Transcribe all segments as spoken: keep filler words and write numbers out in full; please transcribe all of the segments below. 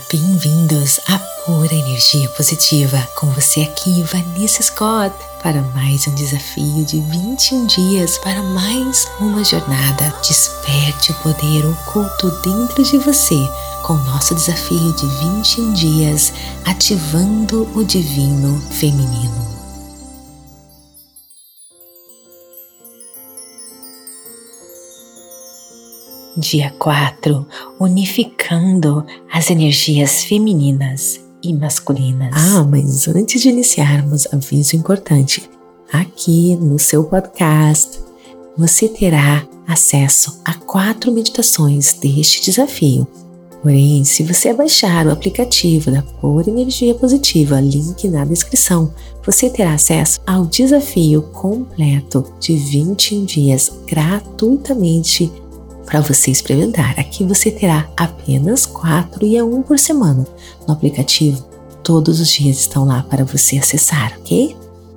bem-vindos à Pura Energia Positiva. Com você aqui, Vanessa Scott, para mais um desafio de vinte e um dias, para mais uma jornada. Desperte o poder oculto dentro de você com o nosso desafio de vinte e um dias, ativando o divino feminino. Dia quatro, unificando as energias femininas e masculinas. Ah, mas antes de iniciarmos, aviso importante. Aqui no seu podcast, você terá acesso a quatro meditações deste desafio. Porém, se você baixar o aplicativo da Pura Energia Positiva, link na descrição, você terá acesso ao desafio completo de vinte e um dias gratuitamente para você experimentar. Aqui você terá apenas quatro e é um por semana. No aplicativo, todos os dias estão lá para você acessar, ok?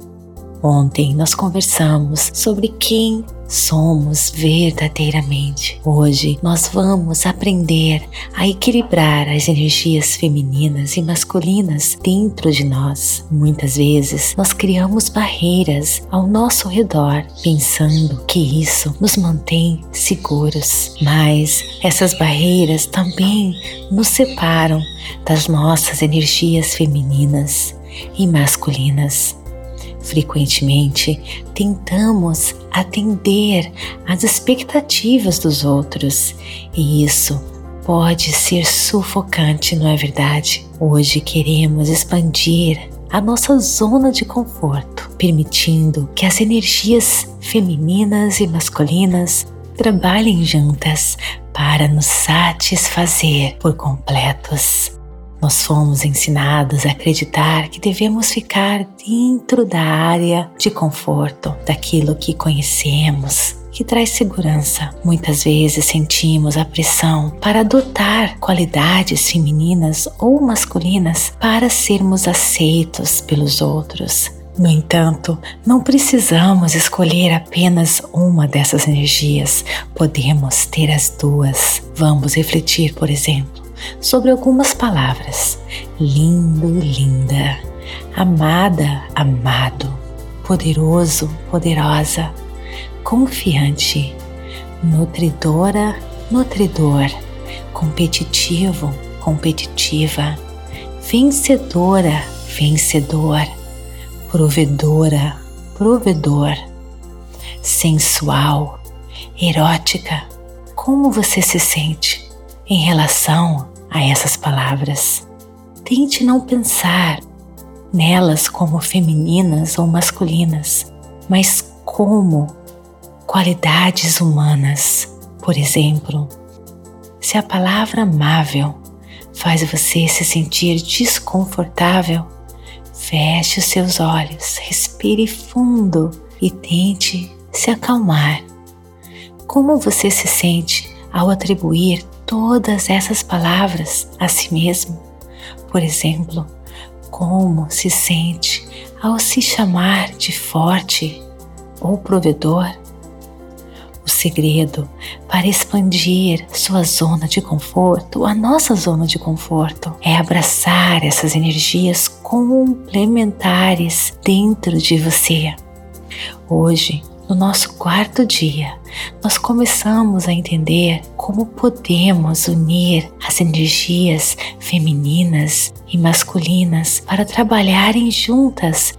Ontem nós conversamos sobre quem somos verdadeiramente. Hoje nós vamos aprender a equilibrar as energias femininas e masculinas dentro de nós. Muitas vezes nós criamos barreiras ao nosso redor, pensando que isso nos mantém seguros. Mas essas barreiras também nos separam das nossas energias femininas e masculinas. Frequentemente, tentamos atender às expectativas dos outros e isso pode ser sufocante, não é verdade? Hoje queremos expandir a nossa zona de conforto, permitindo que as energias femininas e masculinas trabalhem juntas para nos satisfazer por completos. Nós fomos ensinados a acreditar que devemos ficar dentro da área de conforto, daquilo que conhecemos, que traz segurança. Muitas vezes sentimos a pressão para adotar qualidades femininas ou masculinas para sermos aceitos pelos outros. No entanto, não precisamos escolher apenas uma dessas energias, podemos ter as duas. Vamos refletir, por exemplo, sobre algumas palavras: lindo, linda, amada, amado, poderoso, poderosa, confiante, nutridora, nutridor, competitivo, competitiva, vencedora, vencedor, provedora, provedor, sensual, erótica. Como você se sente em relação a essas palavras? Tente não pensar nelas como femininas ou masculinas, mas como qualidades humanas. Por exemplo, se a palavra amável faz você se sentir desconfortável, feche os seus olhos, respire fundo e tente se acalmar. Como você se sente ao atribuir todas essas palavras a si mesmo? Por exemplo, como se sente ao se chamar de forte ou provedor? O segredo para expandir sua zona de conforto, a nossa zona de conforto, é abraçar essas energias complementares dentro de você. Hoje, no nosso quarto dia, nós começamos a entender como podemos unir as energias femininas e masculinas para trabalharem juntas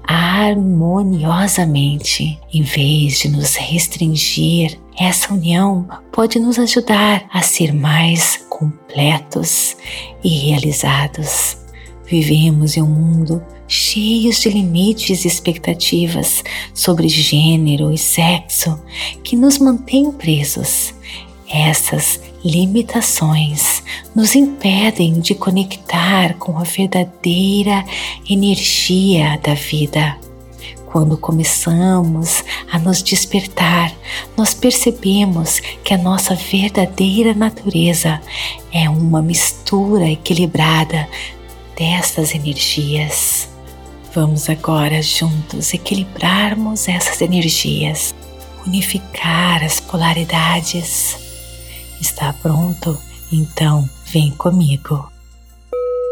harmoniosamente. Em vez de nos restringir, essa união pode nos ajudar a ser mais completos e realizados. Vivemos em um mundo cheio de limites e expectativas sobre gênero e sexo que nos mantêm presos. Essas limitações nos impedem de conectar com a verdadeira energia da vida. Quando começamos a nos despertar, nós percebemos que a nossa verdadeira natureza é uma mistura equilibrada destas energias. Vamos agora juntos equilibrarmos essas energias, unificar as polaridades. Está pronto? Então vem comigo.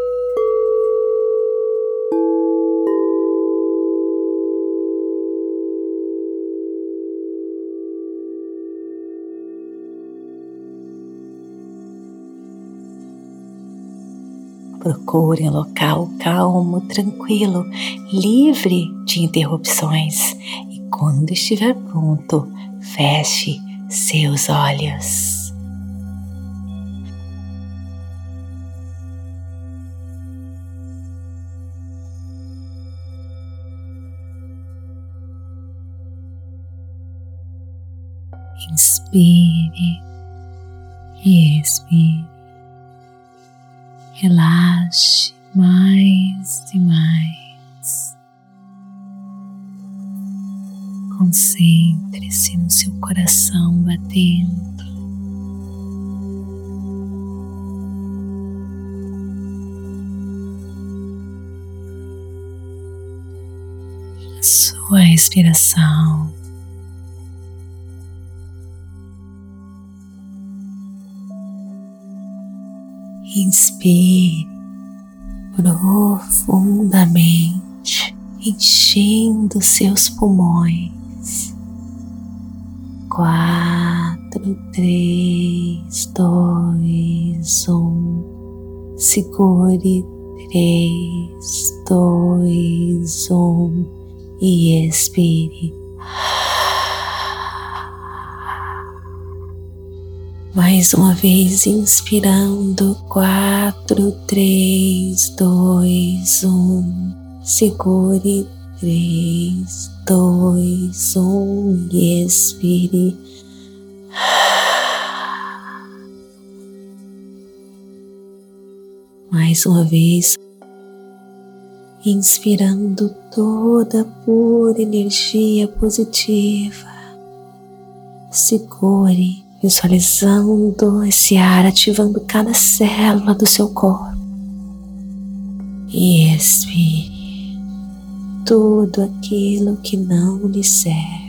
Procure um local calmo, tranquilo, livre de interrupções e quando estiver pronto, feche seus olhos. Inspire e expire. Relaxe mais e mais. Concentre-se no seu coração batendo. Na sua respiração. Inspire profundamente, enchendo seus pulmões. Quatro, três, dois, um. Segure. Três, dois, um. E expire. Mais uma vez, inspirando, quatro, três, dois, um, segure, três, dois, um e expire. Mais uma vez, inspirando toda a pura energia positiva, segure, visualizando esse ar ativando cada célula do seu corpo e expire tudo aquilo que não lhe serve.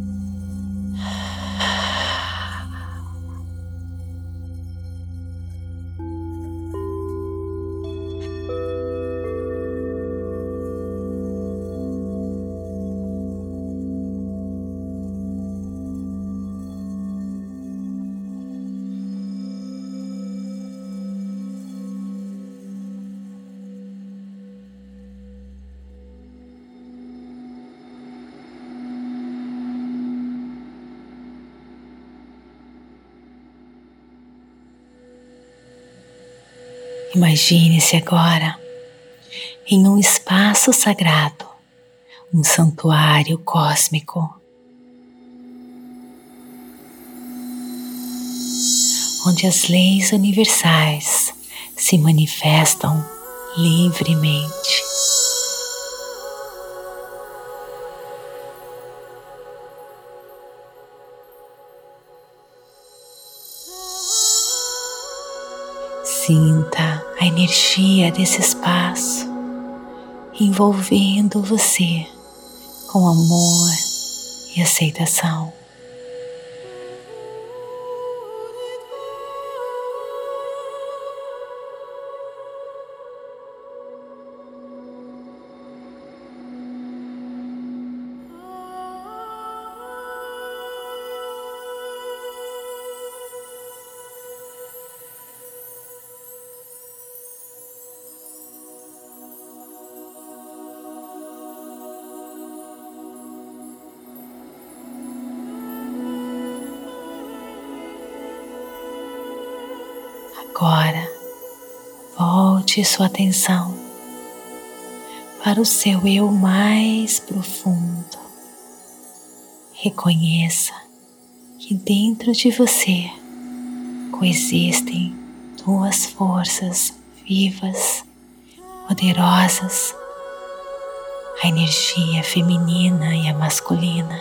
Imagine-se agora em um espaço sagrado, um santuário cósmico, onde as leis universais se manifestam livremente. Sinta a energia desse espaço envolvendo você com amor e aceitação. Agora, volte sua atenção para o seu eu mais profundo. Reconheça que dentro de você coexistem duas forças vivas, poderosas, a energia feminina e a masculina.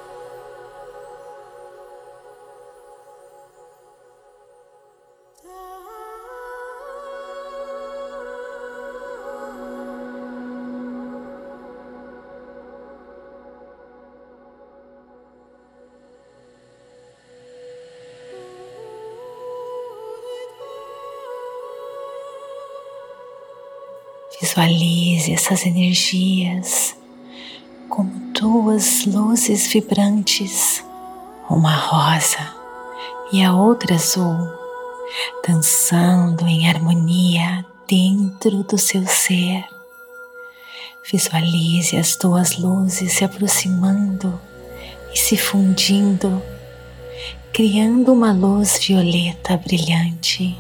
Visualize essas energias como duas luzes vibrantes, uma rosa e a outra azul, dançando em harmonia dentro do seu ser. Visualize as duas luzes se aproximando e se fundindo, criando uma luz violeta brilhante.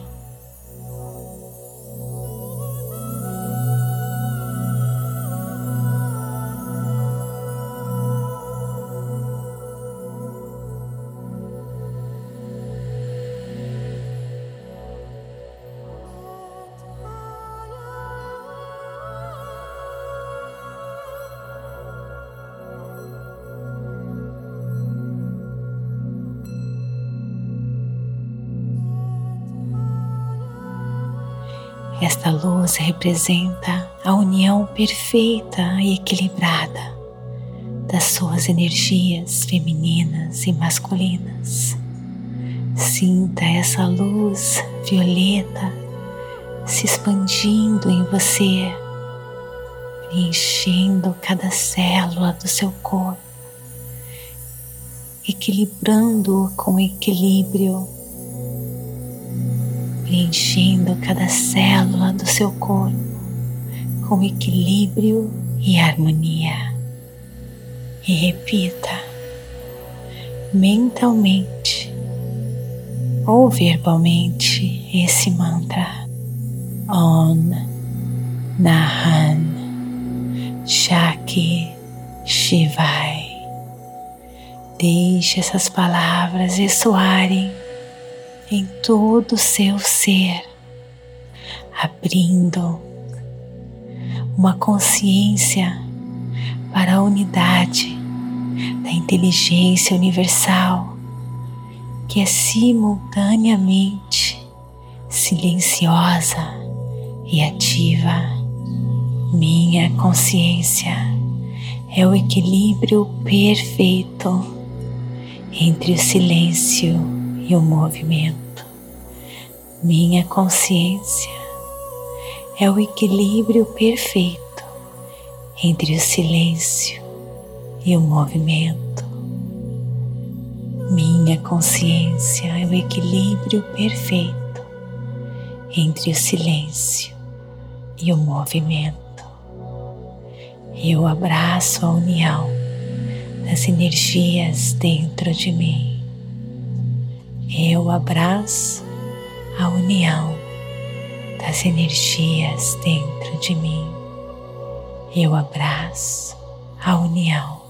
Esta luz representa a união perfeita e equilibrada das suas energias femininas e masculinas. Sinta essa luz violeta se expandindo em você, preenchendo cada célula do seu corpo, equilibrando-o com equilíbrio, preenchendo cada célula do seu corpo com equilíbrio e harmonia. E repita mentalmente ou verbalmente esse mantra: Om Nahan Shakti Shivai. Deixe essas palavras ressoarem em todo o seu ser, abrindo uma consciência para a unidade da inteligência universal, que é simultaneamente silenciosa e ativa. Minha consciência é o equilíbrio perfeito entre o silêncio e o movimento. Minha consciência é o equilíbrio perfeito entre o silêncio e o movimento. Minha consciência é o equilíbrio perfeito entre o silêncio e o movimento. Eu abraço a união das energias dentro de mim. Eu abraço a união das energias dentro de mim. Eu abraço a união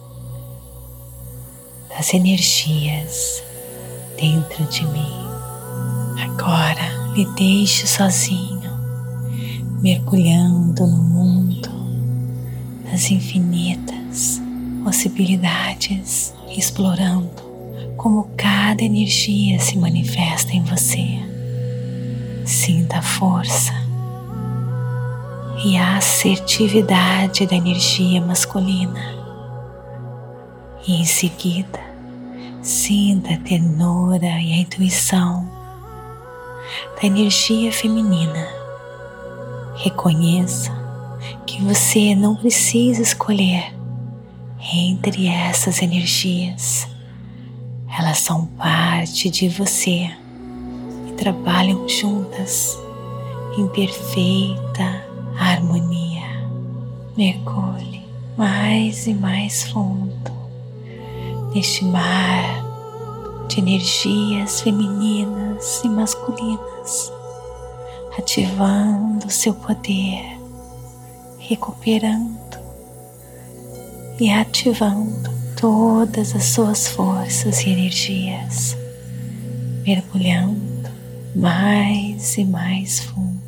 das energias dentro de mim. Agora me deixe sozinho, mergulhando no mundo das infinitas possibilidades, explorando como cada energia se manifesta em você. Sinta a força e a assertividade da energia masculina. E em seguida, sinta a ternura e a intuição da energia feminina. Reconheça que você não precisa escolher entre essas energias. Elas são parte de você e trabalham juntas em perfeita harmonia. Mergulhe mais e mais fundo neste mar de energias femininas e masculinas, ativando o seu poder, recuperando e ativando todas as suas forças e energias, mergulhando mais e mais fundo.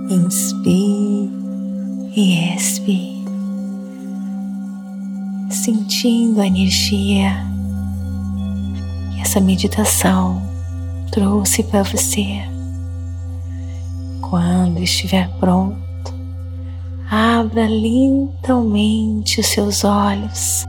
Inspire e expire, sentindo a energia que essa meditação trouxe para você. Quando estiver pronto, abra lentamente os seus olhos.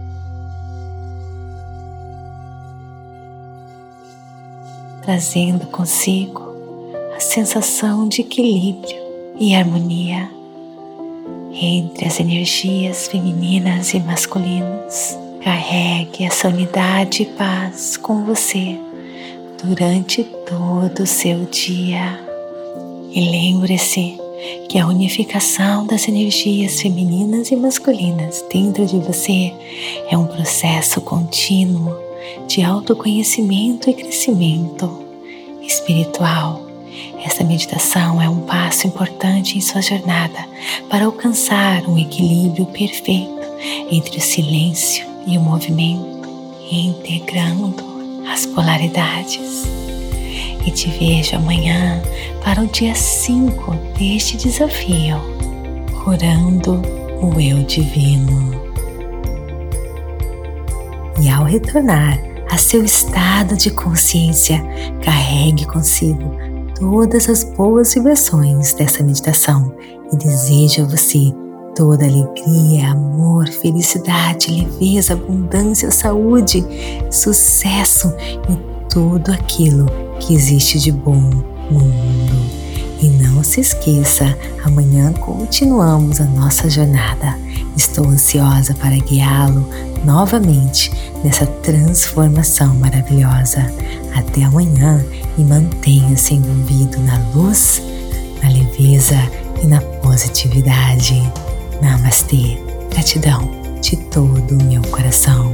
Trazendo consigo a sensação de equilíbrio e harmonia entre as energias femininas e masculinas. Carregue essa unidade e paz com você durante todo o seu dia. E lembre-se que a unificação das energias femininas e masculinas dentro de você é um processo contínuo de autoconhecimento e crescimento espiritual. Essa meditação é um passo importante em sua jornada para alcançar um equilíbrio perfeito entre o silêncio e o movimento, integrando as polaridades. E te vejo amanhã para o dia cinco deste desafio, curando o eu divino. E ao retornar a seu estado de consciência, carregue consigo todas as boas vibrações dessa meditação e desejo a você toda alegria, amor, felicidade, leveza, abundância, saúde, sucesso e tudo aquilo que existe de bom no mundo. E não se esqueça, amanhã continuamos a nossa jornada. Estou ansiosa para guiá-lo novamente nessa transformação maravilhosa. Até amanhã e mantenha-se envolvido na luz, na leveza e na positividade. Namastê. Gratidão de todo o meu coração.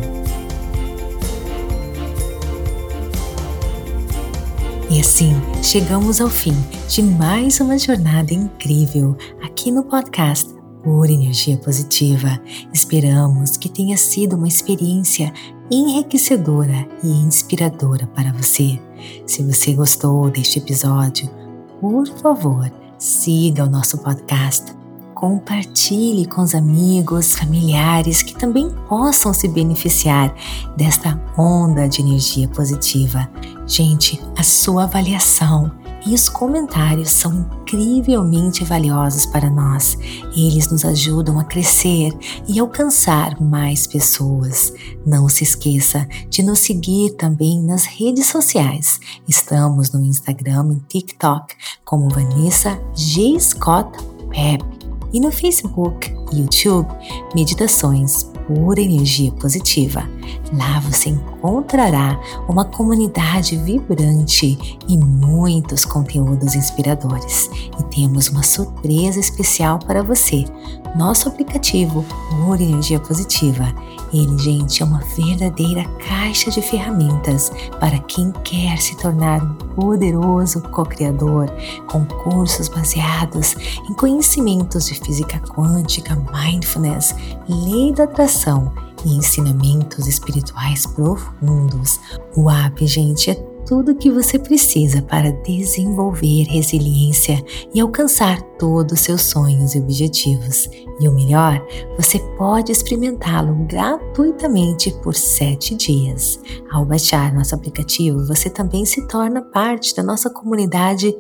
E assim, chegamos ao fim de mais uma jornada incrível aqui no podcast Pura Energia Positiva. Esperamos que tenha sido uma experiência enriquecedora e inspiradora para você. Se você gostou deste episódio, por favor, siga o nosso podcast. Compartilhe com os amigos, familiares que também possam se beneficiar desta onda de energia positiva. Gente, a sua avaliação e os comentários são incrivelmente valiosos para nós. Eles nos ajudam a crescer e alcançar mais pessoas. Não se esqueça de nos seguir também nas redes sociais. Estamos no Instagram e TikTok como Vanessa G. Scott Pep. E no Facebook e YouTube, Meditações Pura Energia Positiva. Lá você encontrará uma comunidade vibrante e muitos conteúdos inspiradores. E temos uma surpresa especial para você. Nosso aplicativo Pura Energia Positiva. Ele, gente, é uma verdadeira caixa de ferramentas para quem quer se tornar um poderoso co-criador, com cursos baseados em conhecimentos de física quântica, mindfulness, lei da atração e ensinamentos espirituais profundos. O app, gente, é tudo o que você precisa para desenvolver resiliência e alcançar todos os seus sonhos e objetivos. E o melhor, você pode experimentá-lo gratuitamente por sete dias. Ao baixar nosso aplicativo, você também se torna parte da nossa comunidade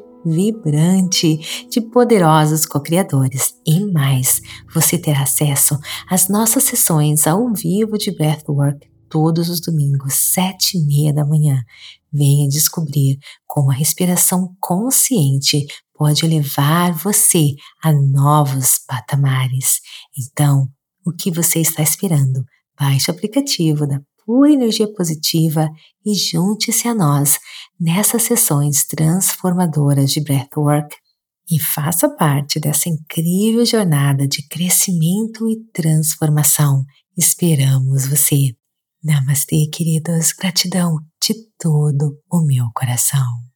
vibrante de poderosos co-criadores. E mais, você terá acesso às nossas sessões ao vivo de Breathwork todos os domingos, sete e meia da manhã. Venha descobrir como a respiração consciente pode levar você a novos patamares. Então, o que você está esperando? Baixe o aplicativo da Pura Energia Positiva e junte-se a nós nessas sessões transformadoras de Breathwork e faça parte dessa incrível jornada de crescimento e transformação. Esperamos você! Namastê, queridos. Gratidão de todo o meu coração.